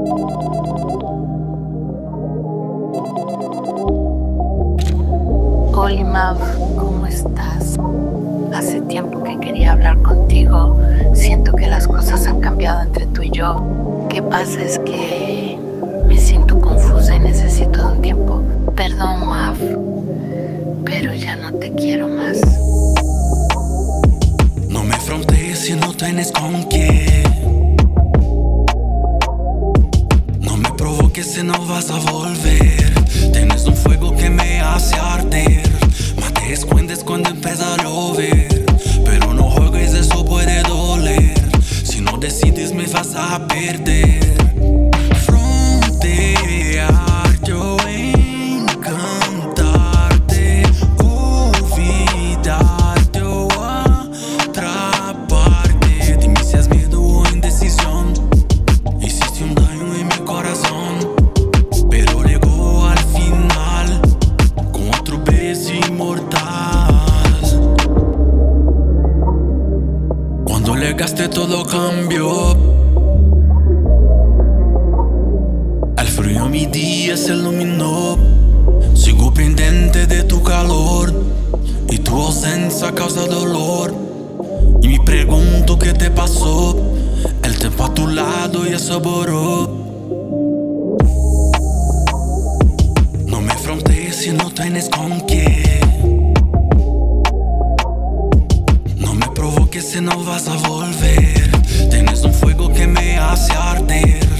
Hola Mav, ¿cómo estás? Hace tiempo que quería hablar contigo. Siento que las cosas han cambiado entre tú y yo. Lo que pasa es que me siento confusa y necesito de un tiempo. Perdón, Mav, pero ya no te quiero más. No me frontees si no tienes con quién. No me provoques si no vas a volver. Tienes un fuego que me hace arder. Más te escondes cuando empieza a llover. Pero no juegues, eso puede doler. Si no decides me vas a perder. Frontear, yo encantarte, olvidarte o atraparte. Dime si has miedo o indecisión. Hiciste un daño en mi corazón, pero llegó al final con otro beso inmortal. Cuando llegaste todo cambió. Al frío mi día se iluminó. Sigo pendiente de tu calor y tu ausencia causa dolor. Y me pregunto qué te pasó. El tiempo a tu lado ya se borró. No me frontees si no tienes con quién. No me provoques si no vas a volver. Tienes un fuego que me hace arder.